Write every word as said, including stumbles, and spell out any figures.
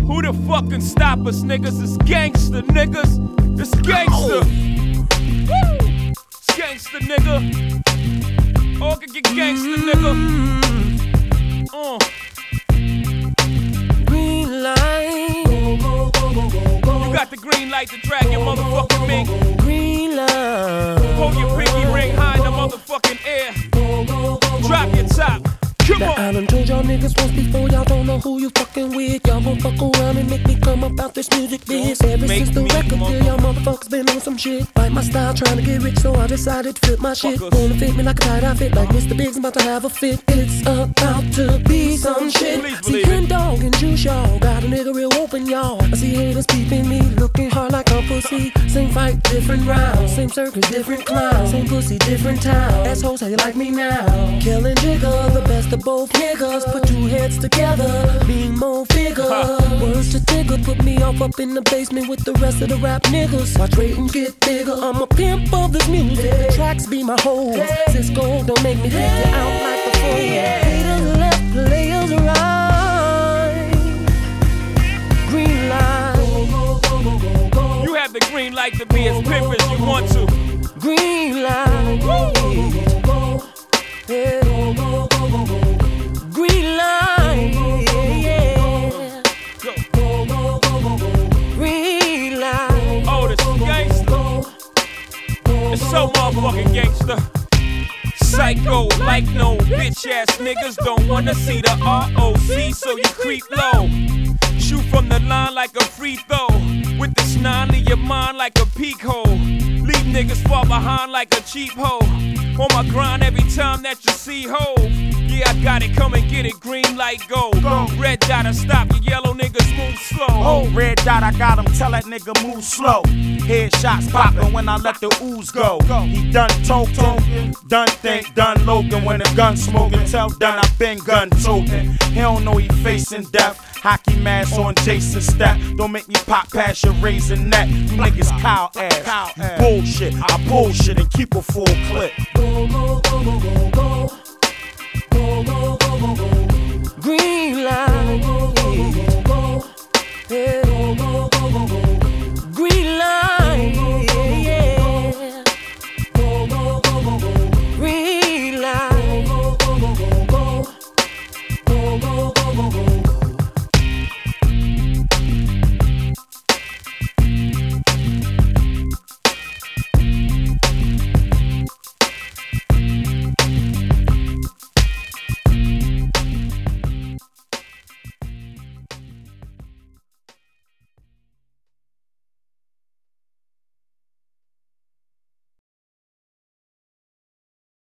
Who the fuck can stop us, niggas? It's gangsta, niggas. It's gangsta. Woo! It's gangsta, nigga. All can get gangsta, nigga. Uh. Green light. You got the green light to drag your motherfucking mink. Green light. Hold your pinky ring high in the motherfucking air. Drop your top. Come Now on. I done told y'all niggas once before, y'all don't know who you fucking with. Y'all gon' fuck around and make me come about this music biz. Ever Make since the me record mother- deal, y'all motherfuckers been on some shit. Like my style, trying to get rich, so I decided to flip my shit. Fuckers. Wanna fit me like a tight outfit, like Mister Biggs about to have a fit. It's about to be some shit. Please See, believe it. Ken Dog and Juice, y'all got a nigga real open, y'all. I see haters peeping me, looking hard like a pussy. Same fight, different rounds. Same circus, different clowns. Same pussy, different town. Assholes, how you like me now? Killing Jigga, the best of both niggas. Put two heads together, being more figure. Words to Tigger, put me off up in the basement with the rest of the rap niggas. Watch rating get bigger. I'm a pimp of this music. The tracks be my hoes. Cisco, don't make me take you out like a fool. Haters left, players right. Green light. You have the green light to be as pimp as you want to. Green light. Yeah. Green light. Yeah. Go. Green light. Oh, this gangsta. It's so motherfucking gangsta. Psycho, like no bitch ass niggas don't wanna see the R O C, so you creep low. Shoot from the line like a free throw. With this nine, leave your mind like a peak hole. Leave niggas far behind like a cheap hoe. On my grind every time that you see hoes. Yeah, I got it, come and get it, green light go. Go. Red dot, I stop, you yellow niggas move slow. Oh, red dot, I got him, tell that nigga move slow. Headshots poppin' when I let the ooze go. He done token, done think, done Logan. When the gun smoking, tell done I been gun toting. He don't know he facing death. Hockey mask on Jason Step. Don't make me pop past your raisin neck. You niggas cow ass. You bullshit. I bullshit and keep a full clip. Go, go, go, go, go, go. Go, go, go.